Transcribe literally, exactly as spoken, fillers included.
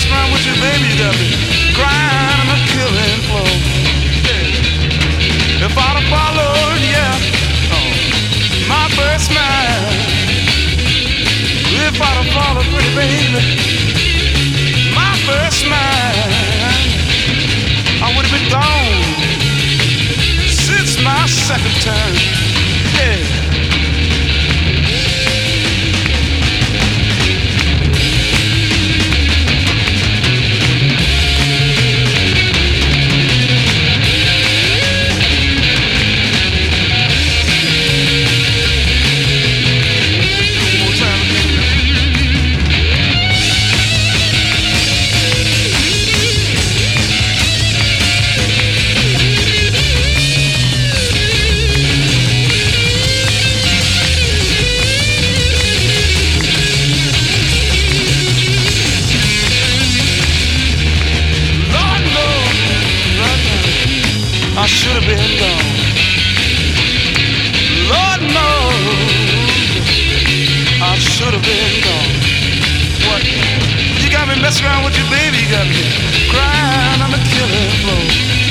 mess around with you, baby, you got me crying on the killing floor. Yeah. If I'd have followed, yeah, oh, my first man. If I'd have followed, pretty baby, my first man, I would have been gone since my second turn. Yeah. I should have been gone. Lord knows I should have been gone. What? You got me messing around with you, baby. You got me crying on the killing floor.